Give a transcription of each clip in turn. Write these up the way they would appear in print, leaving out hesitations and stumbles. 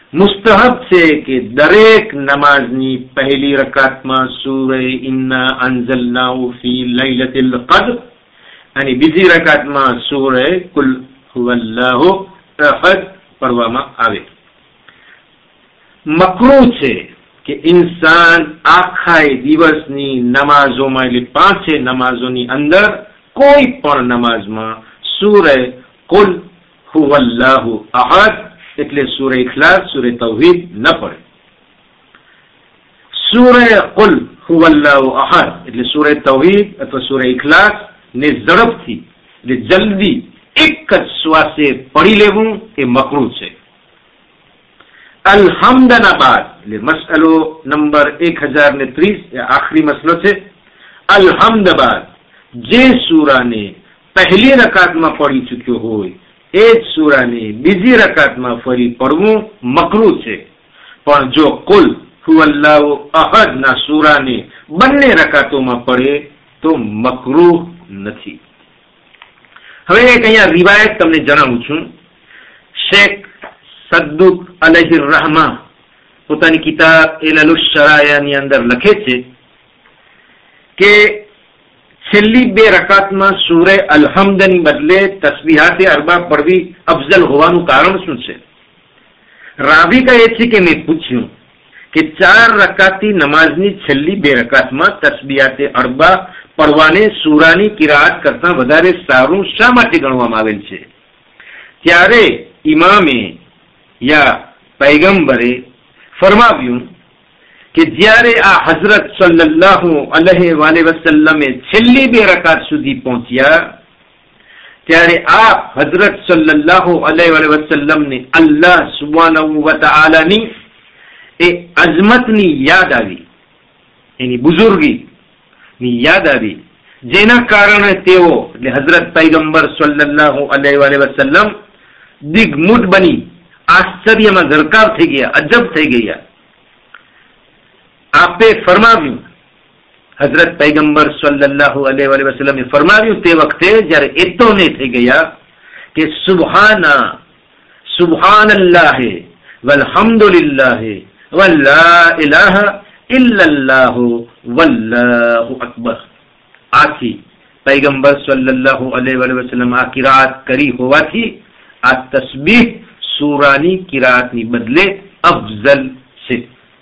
મુસ્તહબ છે કે દરેક નમાઝની પહેલી રકાતમાં સૂરે ઇન્ના અંઝલનાહુ ફી લૈલતિલ કદ્ર અને બીજી રકાતમાં સૂરે કુલ હુવલ્લાહુ અહદ પઢવામાં આવે. મકરૂહ છે કે ઇન્સાન આખા દિવસની નમાઝોમાં એટલે 5 નમાઝોની અંદર કોઈ પણ નમાઝમાં સૂરે કુલ હુવલ્લાહુ અહદ એટલે સૂરે ઇખલાસ, સૂરે તૌહીદ ન પડે. સૂરે કુલ હુવલ્લાહુ અહદ એટલે સૂરે તૌહીદ અથવા સૂરે ઇખલાસ ને ઝડપથી એટલે જલ્દી એક જ શ્વાસે પડી લેવું એ મકરૂહ છે. અલ્હમ્દના બાદ એટલે મસલો નંબર 1030 આખરી મસલો છે. અલ્હમ્દ બાદ જે સૂરાને પહેલી રકાતમાં પડી ચૂક્યો હોય એ જ સૂરાને બીજી રકાતમાં ફરી પડવું મકરૂહ છે. પણ જો કુલ હુવલ્લાહુ અહદ ના સૂરાને બંને રકાતોમાં પડે તો મકરૂહ નથી. હવે એક અહીંયા રિવાયત તમને જણાવું છું. શેખ સદ્દુક અલૈહિર રહમા પોતાની કિતાબ ઇલાલુશ શરાયાની અંદર લખે છે કે છેલ્લી 2 રકાતમાં સૂરે અલ્હમ્દની બદલે તસ્બીહાતે અરબા પડવી અફઝલ હોવાનું કારણ શું છે? રાવી કહે છે કે મેં પૂછ્યું કે 4 રકાતી નમાઝની છેલ્લી 2 રકાતમાં તસ્બીહાતે અરબા પડવાને સૂરાની કિરાત કરતા વધારે સારું શા માટે ગણવામાં આવેલ છે? ત્યારે ઇમામે યા પૈગંબરે ફરમાવ્યું કે જ્યારે આ હઝરત સલ્લલ્લાહુ અલૈહિ વસલ્લમે છેલ્લી 2 રકાત સુધી પહોંચ્યા ત્યારે આપ હઝરત સલ્લલ્લાહુ અલૈહિ વસલ્લમને અલ્લાહ સુબ્હાનહુ વ તઆલાની એ અઝમતની યાદ આવી, એની બુઝુર્ગીની યાદ આવી, જેના કારણે તેઓ એટલે હઝરત પૈગંબર સલ્લલ્લાહુ અલૈહિ વસલ્લમ દિગ્મૂઢ બની આશ્ચર્યમાં ગરકાવ થઈ ગયા, અજબ થઈ ગયા. આપે ફરમાવ્યું, હઝરત પૈગંબર સલ્લલ્લાહુ અલૈહિ વસલ્લમે ફરમાવ્યું તે વખતે જ્યારે એતોને થઈ ગયા કે સુબહાનલ્લાહ વલ્હમ્દુલિલ્લાહ વલા ઇલાહા ઇલ્લલ્લાહ વલ્લાહુ અકબર. આથી પૈગંબર સલ્લલ્લાહુ અલૈહિ વસલ્લમ આ કિરાત કરી હોવાથી આ તસ્બીહ સૂરાની કિરાતની બદલે અફઝલ છે.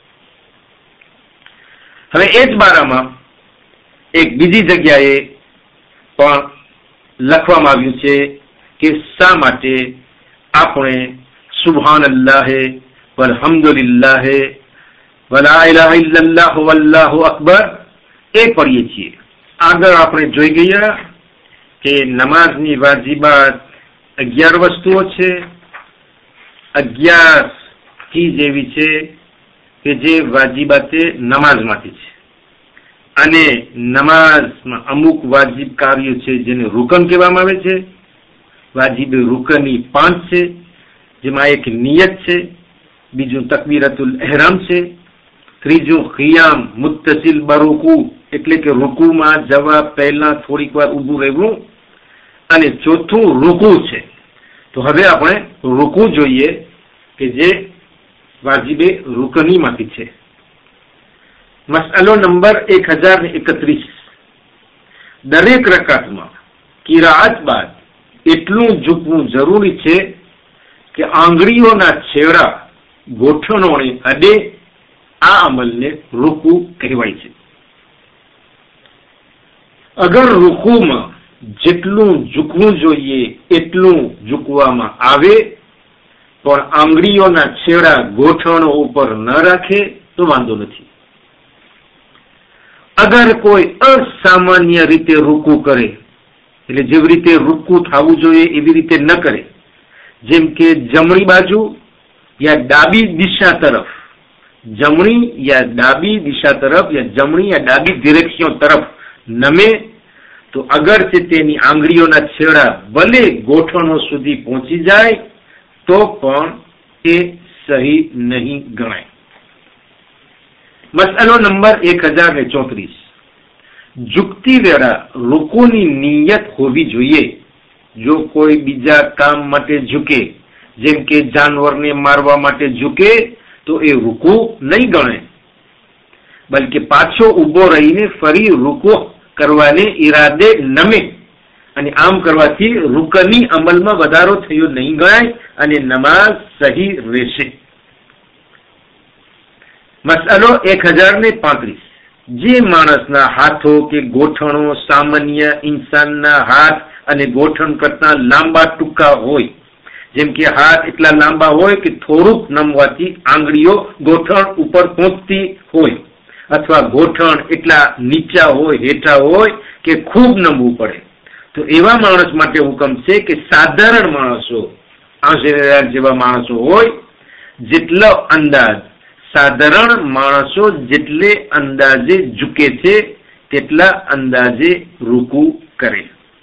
હવે એ જ બારામાં એક બીજી જગ્યાએ પણ લખવામાં આવ્યું છે કે શા માટે આપણે સુબહાનલ્લાહ વલ્હમ્દુલિલ્લાહ વલા ઇલાહા ઇલ્લલ્લાહ વલ્લાહુ અકબર એ પઢીએ છીએ. આગળ આપણે જોઈ ગયા કે નમાઝની વાજિબાત 11 વસ્તુઓ છે. 11 ચીજ એવી છે કે જે વાજિબાતે નમાઝમાંથી છે અને નમાઝમાં અમુક વાજિબ કાર્યો છે જેને રૂકન કહેવામાં આવે છે. વાજિબ રૂકની 5 છે, જેમાં એક નિયત છે, બીજું તકબીરતુલ ઇહરામ છે, ત્રીજું ખિયામ મુત્તસિલ બરુકુ એટલે કે રૂકુમાં જવા પહેલા થોડીક વાર ઊભું રહેવું અને ચોથું રૂકુ છે. તો હવે આપણે રૂકુ જોઈએ કે જે વાજિબે રૂકનીમાંથી છે. મસલો નંબર 1031. દરેક રકાતમાં કિરાત બાદ એટલું ઝૂકવું જરૂરી છે કે આંગળીઓના છેડા ગોઠણોને અડે. આ અમલને રૂકુ કહેવાય છે. અગર રૂકુમાં જેટલું ઝૂકવું જોઈએ એટલું ઝૂકવામાં આવે પણ આંગળીઓના છેડા ગોઠણો ઉપર ન રાખે તો વાંધો નથી. અગર કોઈ અસામાન્ય રીતે રૂકુ કરે એટલે જેવી રીતે રૂકુ થવું જોઈએ એવી રીતે ન કરે, જેમ કે જમણી બાજુ યા ડાબી દિશા તરફ, જમણી યા ડાબી દિશા તરફ યા જમણી યા ડાબી ડિરેક્શન તરફ નમે તો અગરચે તેની આંગળીઓના છેડા ભલે ગોઠણો સુધી પહોંચી જાય તો પણ એ સહી નહીં ગણાય. મસલો નંબર 1034. ઝૂકતી વેળા રૂકુની નિયત હોવી જોઈએ. જો કોઈ બીજા કામ માટે ઝૂકે જેમ કે જાનવરને મારવા માટે ઝૂકે તો એ રૂકુ નહીં ગણે, બલકે પાછો ઉભો રહીને ફરી રૂકુ કરવાને ઈરાદે નમે અને આમ કરવાથી રૂકની અમલમાં વધારો થયો નહીં ગણાય અને નમાઝ સહી રહેશે. મસઅલો 1035. જે માણસના હાથો કે ગોઠણો સામાન્ય ઇન્સાનના હાથ અને ગોઠણ કરતા લાંબા ટૂંકા હોય, જેમ કે હાથ એટલા લાંબા હોય કે થોડુંક નમવાથી આંગળીઓ ગોઠણ ઉપર પહોંચતી હોય, અથવા ગોઠણ એટલા નીચા હોય હેઠા હોય કે ખૂબ નમવું પડે, તો એવા માણસ માટે હુકમ છે કે સાધારણ માણસો આંસેદાર જેવા માણસો હોય જેટલો અંદાજ સાધારણ માણસો જેટલે અંદાજે ઝૂકે છે તેટલા અંદાજે રૂકુ કરે.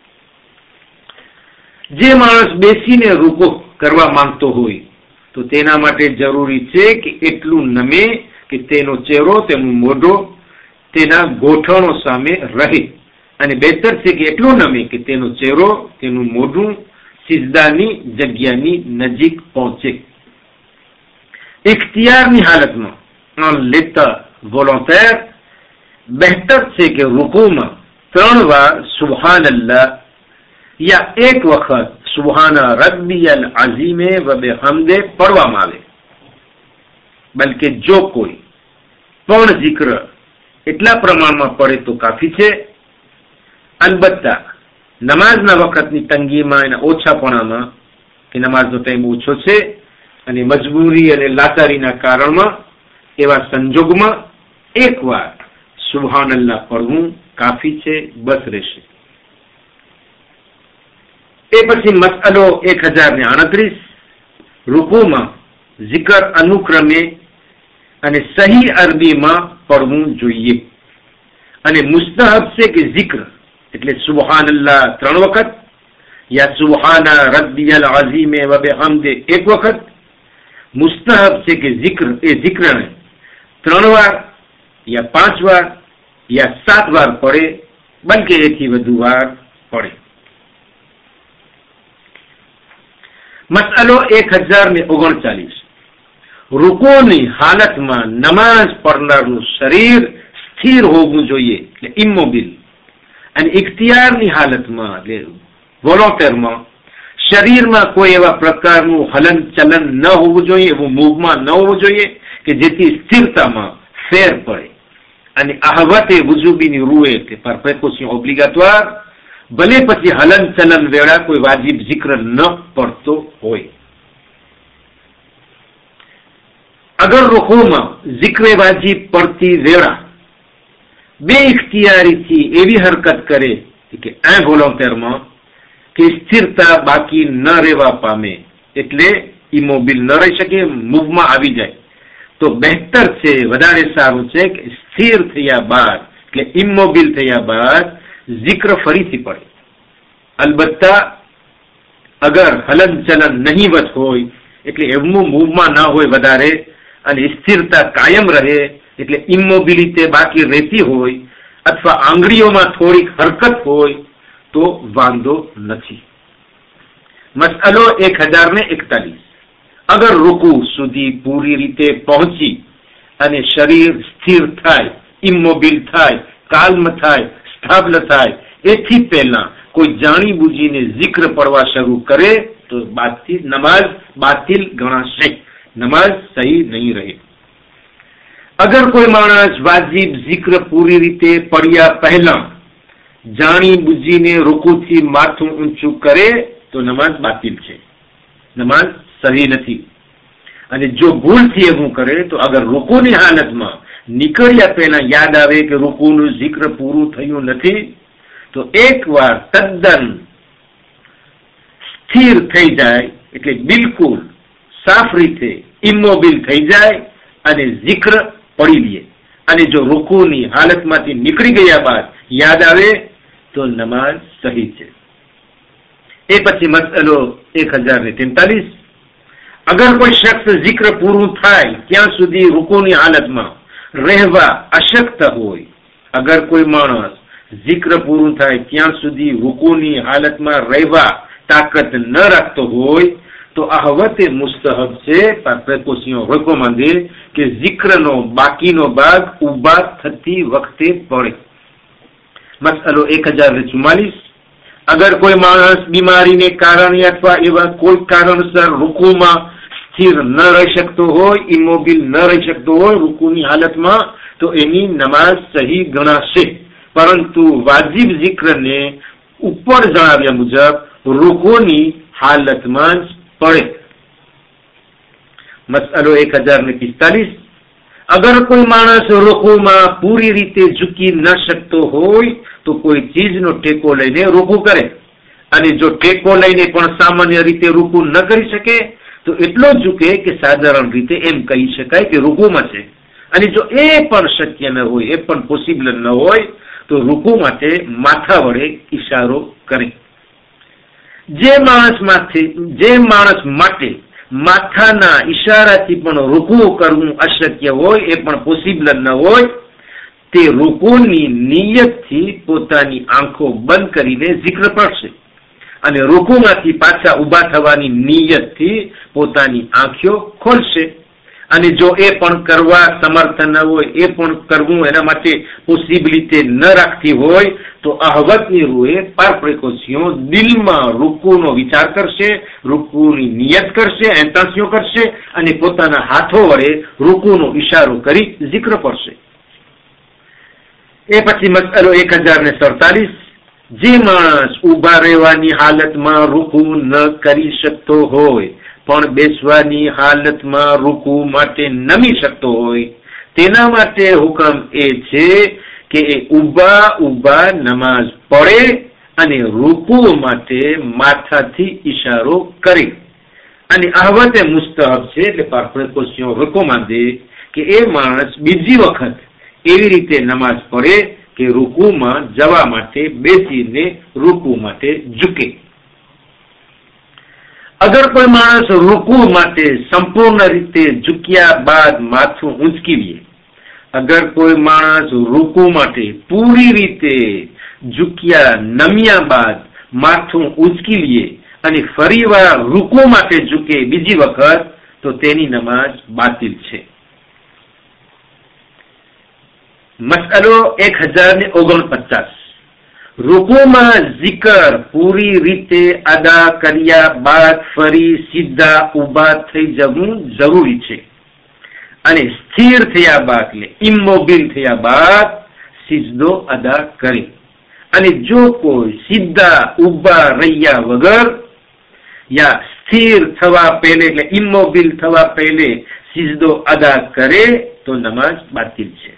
જે માણસ બેસીને રૂકુ કરવા માંગતો હોય તો તેના માટે જરૂરી છે કે એટલું નમે કે તેનો ચહેરો તેનું મોઢું તેના ગોઠણો સામે રહે, અને બહેતર છે કે એટલું નમે કે તેનો ચહેરો તેનું મોઢું સિજદાની જગ્યાની નજીક પહોંચે. ઇખ્તિયારની હાલતમાં en l'état volontaire બહેતર છે કે રૂકુમાં 3 વાર સુબહાનલ્લાહ યા એક વખત સુબહાન રબ્બિયલ અઝીમ વ બિહમ્દે પડવામાં આવે, બલકે જો કોઈ પણ zikr એટલા પ્રમાણમાં પડે તો કાફી છે. અલબત્તા નમાઝના વખતની તંગીમાં અને ઓછાપણામાં કે નમાઝનો ટાઈમ ઓછો છે અને મજબૂરી અને લાચારીના કારણમાં એવા સંજોગમાં એકવાર સુબહાનલ્લાહ પડવું કાફી છે, બસ રહેશે. એ પછી મસઅલો 1038. રૂકુમાં zikr અનુક્રમે અને સહી અરબીમાં પડવું જોઈએ, અને મુસ્તહબ છે કે zikr એટલે સુબહાનલ્લાહ 3 વખત યા સુબહાન રબ્બિયલ અઝીમ વ બિહમ્દે 1 વખત. મુસ્તહબ છે કે zikr 3 વાર યા 5 વાર યા 7 વાર પડે, બલકે એથી વધુ વાર પડે. મસઅલો 1039. રૂકુની હાલતમાં નમાઝ પડનારનું શરીર સ્થિર હોવું જોઈએ, એટલે ઇમોબિલ, અને ઇખ્તિયારની હાલતમાં એટલે વોલોન્ટેરમાં શરીરમાં કોઈ એવા પ્રકારનું હલન ચલન ન હોવું જોઈએ, એવું મૂવમાં ન હોવું જોઈએ કે જેથી સ્થિરતામાં ફેર પડે. અને ahvate wujubi રૂએ કે par précaution obligatoire ભલે પછી હલન ચલન વેળા કોઈ વાજિબ zikr ન પડતો હોય. અગર રૂકુમાં zikr વાજિબ પડતી વેળા બે ઇખ્તિયારીથી એવી હરકત કરે કે ઇન્વોલન્ટરમાં કે સ્થિરતા બાકી ન રહેવા પામે, એટલે ઇમોબિલ ન રહી શકે, મૂવમાં આવી જાય, તો બહેતર છે, વધારે સારું છે કે સ્થિર થયા બાદ એટલે ઇમોબિલ થયા બાદ zikr ફરીથી પડે. અલબત્તા અગર હલન ચલન નહીવત હોય એટલે એમનું મૂવમાં ના હોય વધારે અને સ્થિરતા કાયમ રહે એટલે ઇમોબિલિટી બાકી રહેતી હોય અથવા આંગળીઓમાં થોડીક હરકત હોય તો વાંધો નથી. મસઅલો 1041. અગર રૂકુ સુધી પૂરી રીતે પહોંચી અને શરીર સ્થિર થાય, ઇમોબિલ થાય, કાલ્મ થાય, સ્થાબ્લ થાય એથી પહેલા કોઈ જાણી બુજીને zikr પડવા શરૂ કરે તો નમાઝ બાતિલ ગણાશે, નમાઝ સહી નહીં રહે. અગર કોઈ માણસ વાજિબ zikr પૂરી રીતે પડ્યા પહેલા જાણી બુજીને રૂકુથી માથું ઊંચું કરે તો નમાઝ બાતિલ છે, નમાઝ સહી નથી. અને જો ભૂલથી એવું કરે તો અગર રૂકુની હાલતમાં નીકળ્યા પહેલા યાદ આવે કે રૂકુનું zikr પૂરું થયું નથી તો એકવાર તદ્દન સ્થિર થઈ જાય એટલે બિલકુલ સાફ રીતે ઇમોબિલ થઈ જાય અને zikr પડી લે, અને જો રૂકુની હાલતમાંથી નીકળી ગયા બાદ યાદ આવે તો નમાઝ સહી છે. એ પછી મસઅલો 1043. અગર કોઈ શખ્સ zikr પૂરું થાય ત્યાં સુધી રૂકુની હાલતમાં રહેવા અશક્ત હોય, અગર કોઈ માણસ zikr પૂરું થાય ત્યાં સુધી રૂકુની હાલતમાં રહેવા તાકાત ન રાખતો હોય તો આ હવતે મુસ્તહબ છે, par précaution recommandé કે zikrનો બાકીનો ભાગ ઉભા થતી વખતે પડે. મસલો 1044. અગર કોઈ માણસ બીમારીને કારણે અથવા એવા કોઈ કારણસર રૂકુમાં સ્થિર ન રહી શકતો હોય, ઇમોબિલ ન રહી શકતો હોય રૂકુની હાલતમાં, તો એની નમાઝ સહી ગણાશે. પરંતુ વાજિબ zikરને ઉપર જણાવ્યા મુજબ રૂકુની હાલતમાં જ પડે. મસલો 1045. અગર કોઈ માણસ રૂકુમાં પૂરી રીતે ઝૂકી ન શકતો હોય તો કોઈ ચીજનો ટેકો લઈને રૂકુ કરે, અને જો ટેકો લઈને પણ સામાન્ય રીતે રૂકુ ન કરી શકે તો એટલો ઝૂકે કે સાધારણ રીતે એમ કહી શકાય કે રૂકુમાં છે. અને જો એ પણ શક્ય ન હોય, એ પણ પોસિબલ ન હોય, તો રૂકુ માટે માથા વડે ઈશારો કરે. જે માણસ માટે માથાના ઈશારાથી પણ રૂકુ કરવું અશક્ય હોય, એ પણ પોસિબલ ન હોય, તે રૂકુની નિયતથી પોતાની આંખો બંધ કરીને zikr પડશે, અને રૂકુમાંથી પાછા ઉભા થવાની નિયતથી પોતાની આંખો ખોલશે. અને જો એ પણ કરવા સમર્થ ન હોય, એ પણ કરવું એના માટે પોસિબિલિટી ન રાખતી હોય, તો અહવતની રૂએ par précaution દિલમાં રૂકુનો વિચાર કરશે, રૂકુની નિયત કરશે, ઇન્ટેન્શન કરશે, અને પોતાના હાથો વડે રૂકુનો ઈશારો કરી zikr પડશે. એ પછી મસલો 1047. જે માણસ ઉભા રહેવાની હાલતમાં રૂકુ ન કરી શકતો હોય પણ બેસવાની હાલતમાં રૂકુ માટે નમી શકતો હોય, તેના માટે હુકમ એ છે કે એ ઊભા નમાઝ પઢે અને રૂકુ માટે માથાથી ઈશારો કરે. અને અહવતે મુસ્તહબ છે, એટલે par précaution recommandé કે એ માણસ બીજી વખત એવી રીતે નમાઝ પઢે કે રૂકુમાં જવા માટે બેસીને રૂકુ માટે ઝૂકે. અગર કોઈ માણસ રૂકુ માટે સંપૂર્ણ રીતે ઝૂક્યા બાદ માથું ઊંચકી લે, અગર કોઈ માણસ રૂકુ માટે પૂરી રીતે ઝૂક્યા નમ્યા બાદ માથું ઊંચકી લે અને ફરીવાર રૂકુ માટે ઝૂકે બીજી વખત, તો તેની નમાઝ બાતિલ છે. મસલો 1049. રૂકુમાં zikr પૂરી રીતે અદા કર્યા બાદ ફરી સીધા ઉભા થઈ જવું જરૂરી છે, અને સ્થિર થયા બાદ, એટલે ઇમોબિલ થયા બાદ સિજદો અદા કરે. અને જો કોઈ સીધા ઉભા રહ્યા વગર યા સ્થિર થવા પહેલે, એટલે ઇમોબિલ થવા પહેલે સિજદો અદા કરે તો નમાઝ બાતિલ છે.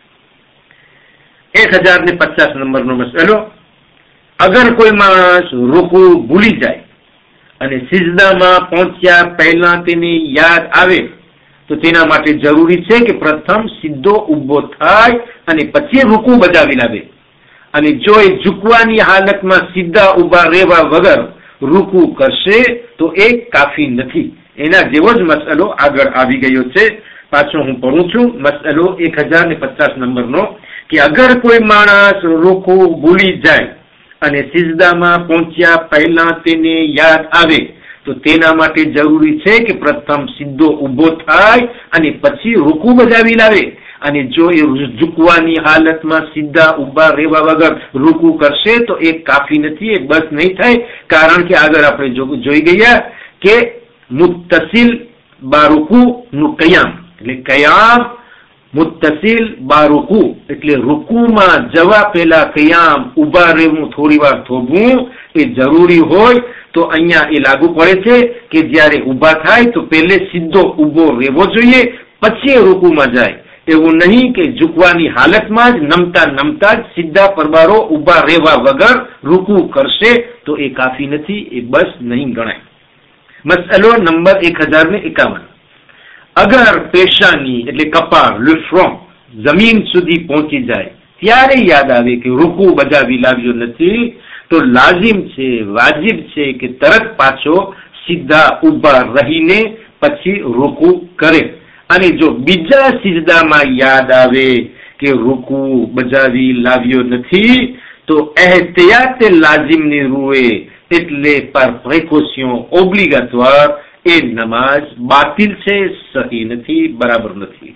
1050 નંબરનો મસલો. અગર કોઈ માણસ રૂકુ ભૂલી જાય અને સિજદામાં પહોંચ્યા પહેલા તેને યાદ આવે, તો તેના માટે જરૂરી છે કે પ્રથમ સીધો ઉભો થાય અને પછી રૂકુ બજાવી લાવે. અને જો એ ઝૂકવાની હાલતમાં સીધા ઉભા રહેવા વગર રૂકુ કરશે તો એ કાફી નથી. એના જેવો જ મસલો આગળ આવી ગયો છે, પાછો હું પઢું છું. મસલો 1050 નંબરનો કે અગર કોઈ માણસ રૂકુ ભૂલી જાય અને સિજદામાં પહોંચ્યા પહેલા તેને યાદ આવે, તો તેના માટે જરૂરી છે કે પ્રથમ સીધો ઉભો થાય અને પછી રૂકુ બજાવી લાવે. અને જો એ ઝૂકવાની હાલતમાં સીધા ઉભા રહેવા વગર રૂકુ કરશે તો એ કાફી નથી, એ બસ નહીં થાય. કારણ કે આગળ આપણે જોઈ ગયા કે મુત્તસિલ બારુકુ નું કયામ, એટલે કયામ મુત્તસિલ બારુકુ, એટલે રૂકુમાં જવા પહેલા કયામ ઉભા રહેવું, થોડી વાર થોભવું એ જરૂરી હોય. તો અહીંયા એ લાગુ પડે છે કે જ્યારે ઉભા થાય તો પહેલે સીધો ઉભો રહેવો જોઈએ, પછી રૂકુમાં જાય. એવું નહીં કે ઝૂકવાની હાલતમાં જ નમતા જ સીધા પરબારો ઉભા રહેવા વગર રૂકુ કરશે તો એ કાફી નથી, એ બસ નહીં ગણાય. મસલો નંબર 1051. અગર પેશાની એટલે કપાળ, લે ફ્રન્ટ, જમીન સુધી પહોંચી જાય ત્યારે યાદ આવે કે રૂકુ બજાવી લાવ્યો નથી, તો લાઝિમ છે, વાજિબ છે કે તરત પાછો સીધા ઉભા રહીને પછી રૂકુ કરે. અને જો બીજા સિજદામાં યાદ આવે કે રૂકુ બજાવી લાવ્યો નથી, તો એહતિયાત લાઝિમની રૂએ, એટલે par précaution obligatoire એ નમાઝ બાતિલ છે, સહી નથી, બરાબર નથી.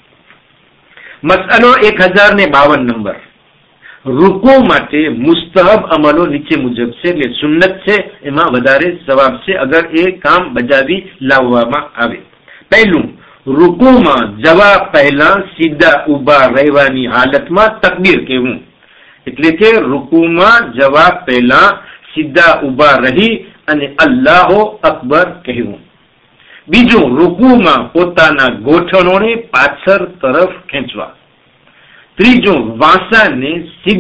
મસઅલો 1052 નંબર. રૂકુ માટે મુસ્તહબ અમલો નીચે મુજબ છે, એટલે સુન્નત છે, એમાં વધારે સવાબ છે અગર એ કામ બજાવી લાવવામાં આવે. પહેલું, રૂકુમાં જવા પહેલા સીધા ઉભા રહેવાની હાલતમાં તકબીર કહેવું, એટલે કે રૂકુમાં જવા પહેલા સીધા ઉભા રહી અને અલ્લાહુ અકબર કહેવું. બીજું, રૂકુમાં પોતાના ગોઠણોને પાછળ તરફ ખેંચવા. ત્રીજું, વાંસાને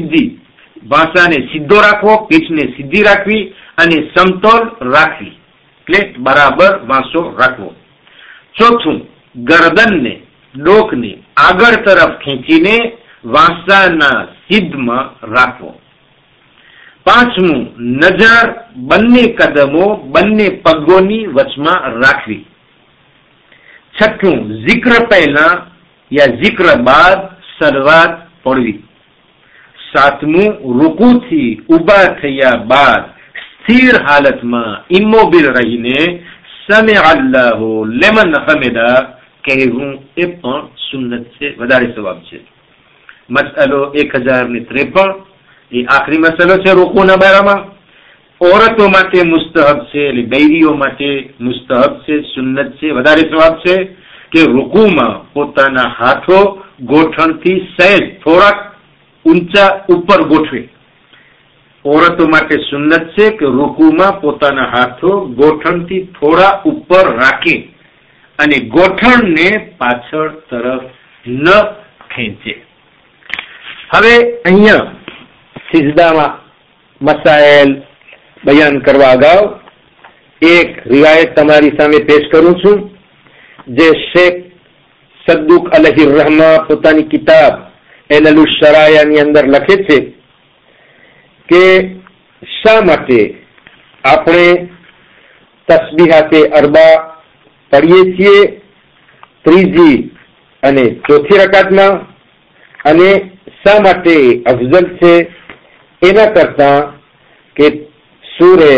સીધો રાખવો, પીઠને સીધી રાખવી અને સમતોલ રાખવી, એટલે બરાબર વાંસો રાખવો. ચોથું, ગરદનને ડોકને આગળ તરફ ખેંચીને વાંસાના સીધમાં રાખવો. પાંચમું, નજર બંને કદમો બંને પગોની વચમાં રાખવી. છઠ્ઠું, zikr પહેલા યા zikr બાદ સલવાત પડવી. સાતમું, રૂકુથી ઉભા થયા બાદ સ્થિર હાલતમાં ઇમોબિલ રહીને સમિઅ અલ્લાહુ લિમન હમિદા કહેવું, એ પણ સુન્નત છે, વધારે સવાબ છે. મસઅલો 1053, એ આખરી મસલો છે રૂકુના બારામાં. औरतो માટે મુસ્તહબ છે, એટલે બૈરીઓ માટે મુસ્તહબ છે, સુન્નત છે, વધારે સવાબ છે કે રૂકુમાં પોતાના હાથો ગોઠણથી સહેજ થોડાક ઊંચા ઉપર ગોઠવે. औरतो માટે સુન્નત છે કે રૂકુમાં પોતાના હાથો ગોઠણથી થોડા ઉપર રાખે અને ગોઠણને પાછળ તરફ ન ખેંચે. હવે અહીંયા સિજદામાં મસાઇલ બયાન કરવા અગાઉ એક રિવાયત તમારી સામે પેશ કરું છું, જે શેખ સદ્દુક અલૈહિર રહમા પોતાની કિતાબ એલલુશ શરાયાની અંદર લખે છે કે શા માટે આપણે તસ્બીહાતે અરબા પઢીએ છીએ ત્રીજી અને ચોથી રકાતમાં, અને શા માટે અફઝલ છે એના કરતા કે સૂરે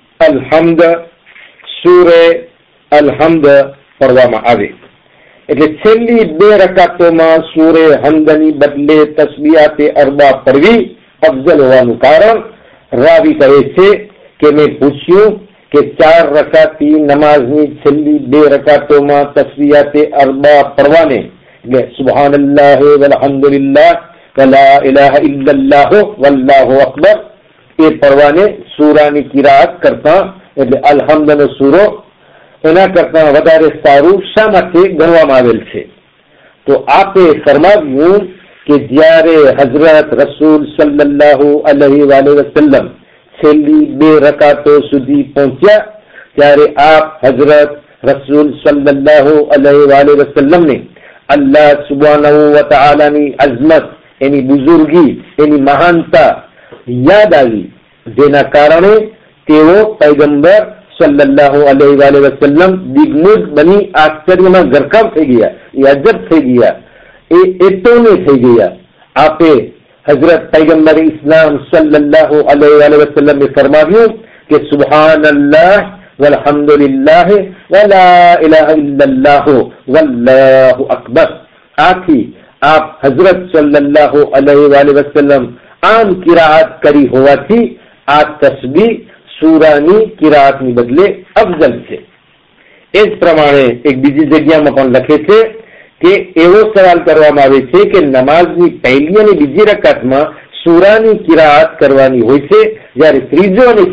અલહમ્દ પઢવામાં આવે. એટલે છેલ્લી 2 રકાતોમાં સૂરે હમ્દની બદલે તસ્બીહાતે અરબા પઢવી અફઝલ હોવાનું કારણ રાવી કહે છે કે મેં પૂછ્યું કે 4 રકાતી નમાઝની છેલ્લી 2 રકાતોમાં તસ્બીહાતે અરબા પઢવાને, એટલે સુબહાનલ્લાહ વલહમ્દુલિલ્લાહ વલા ઇલાહા ઇલ્લલ્લાહ વલ્લાહુ અકબર, એ પઢવાને સૂરાની કિરાત કરતા, એટલે અલહમ્દનો સૂરો એના કરતા વધારે સારું શા માટે ગણવામાં આવેલ છે? તો આપે ફરમાવ્યું કે જ્યારે હઝરત રસૂલ સલ્લલ્લાહુ અલૈહિ વસલ્લમ છેલ્લી 2 રકાતો સુધી પહોંચ્યા ત્યારે આપ હઝરત રસૂલ સલ્લલ્લાહુ અલૈહિ વસલ્લમને અલ્લાહ સુબ્હાનહુ વ તઆલાની અઝમત, એની બુઝુર્ગી, એની મહાનતા યાદ આવી, જેના કારણે તેઓ પૈગંબર સલ્લલ્લાહુ અલૈહિ વસલ્લમ દિગ્મુજ બની આશ્ચર્યમાં ગરકાવ થઈ ગયા, એ અજબ થઈ ગયા, એ એટોને થઈ ગયા. આપે હઝરત પૈગંબર ઇસ્લામ સલ્લલ્લાહુ અલૈહિ વસલ્લમે ફરમાવ્યું કે સુબહાનલ્લાહ વલહમ્દુલિલ્લાહ વલા ઇલાહા ઇલ્લલ્લાહ વલ્લાહુ અકબર. આથી આપ હઝરત સલ્લલ્લાહુ અલૈહિ વસલ્લમ આમ કિરાત કરી હોવાથી આ તસ્બીહ સૂરાની કિરાતની બદલે અફઝલ છે. એ જ પ્રમાણે એક બીજી જગ્યામાં પણ લખે છે કે એવો સવાલ કરવામાં આવે છે કે નમાઝની પહેલી અને બીજી રકાતમાં સૂરાની કિરાત કરવાની હોય છે, જ્યારે ત્રીજી અને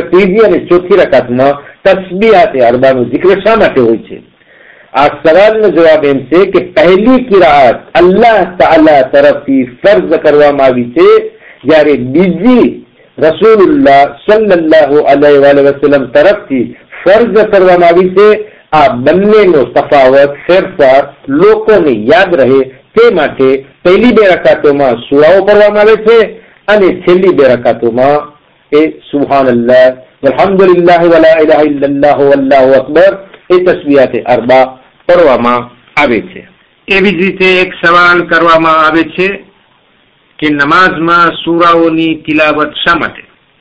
ચોથી રકાતમાં તસ્બીહાતે અરબાનું zikr શા માટે હોય છે? આ સવાલનો જવાબ એમ છે કે પહેલી કિરાત અલ્લાહ તાલા તરફથી ફર્જ કરવામાં આવી છે, જ્યારે બીજી રસૂલુલ્લાહ સલ્લલ્લાહુ અલૈહિ વસલ્લમ તરફથી ફર્જ કરવામાં આવી છે. આ બંનેનો તફાવત ફેરફાર લોકોને યાદ રહે તે માટે પહેલી 2 રકાતોમાં સૂરાઓ પઢવામાં આવે છે અને છેલ્લી 2 રકાતોમાં એ સુબહાનલ્લાહ વલહમ્દુલિલ્લાહ વલા ઇલાહા ઇલ્લલ્લાહ વલ્લાહુ અકબર એ તસ્બીહાતે અરબા પઢવામાં આવે છે. એવી જ રીતે એક સવાલ કરવામાં આવે છે કે નમાઝમાં સૂરાઓની તિલાવત શા માટે?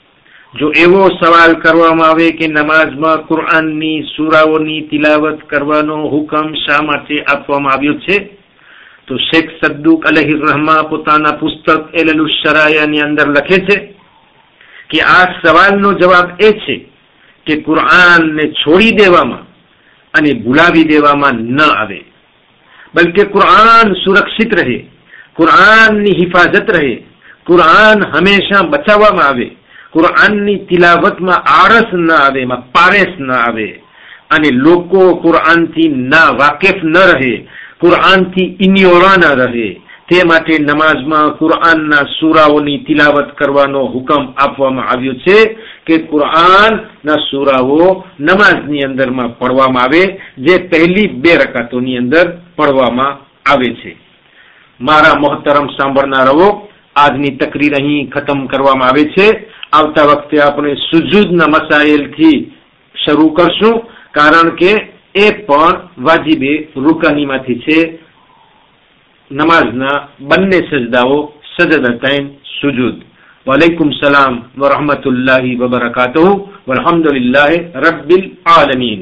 જો એવો સવાલ કરવામાં આવે કે નમાઝમાં કુરઆનની સૂરાઓની તિલાવત કરવાનો હુકમ શા માટે આપવામાં આવ્યો છે, તો શેખ સદ્દુક અલૈહિ રહમા પોતાના પુસ્તક એલલુશ શરાયાની અંદર લખે છે કે આ સવાલનો જવાબ એ છે કે કુરઆનને છોડી દેવામાં અને ભૂલાવી દેવામાં ન આવે, બલકે કુરઆન સુરક્ષિત રહે, કુરઆનની હિફાજત રહે, કુરઆન હંમેશા બચાવવામાં આવે, કુરઆનની તિલાવતમાં આળસ ન આવે, એમાં પારેસ ન આવે, અને લોકો કુરઆનથી ના વાકેફ ન રહે, કુરઆનથી ઇન્યોરા ન રહે, તે માટે નમાઝમાં કુરઆનના સૂરાઓની તિલાવત કરવાનો હુકમ આપવામાં આવ્યો છે કે કુરઆનના સૂરાઓ નમાઝની અંદરમાં પઢવામાં આવે, જે પહેલી 2 રકાતોની અંદર પઢવામાં આવે છે. મારા મોહતરમ સાંભળનારાઓ, આજની તકરીર અહીં ખતમ કરવામાં આવે છે. આવતા વખતે આપણે સુજૂદના મસાઇલથી શરૂ કરશું, કારણ કે એ પણ વાજિબે રૂકાનીમાંથી છે. નમાઝના બંને સજદાઓ, સજદતૈન, સુજૂદ. વાલેકુમ સલામ વ રહમતુલ્લાહિ વ બરકાતુહુ વલહમદુલિલ્લાહિ રબ્બિલ આલમીન.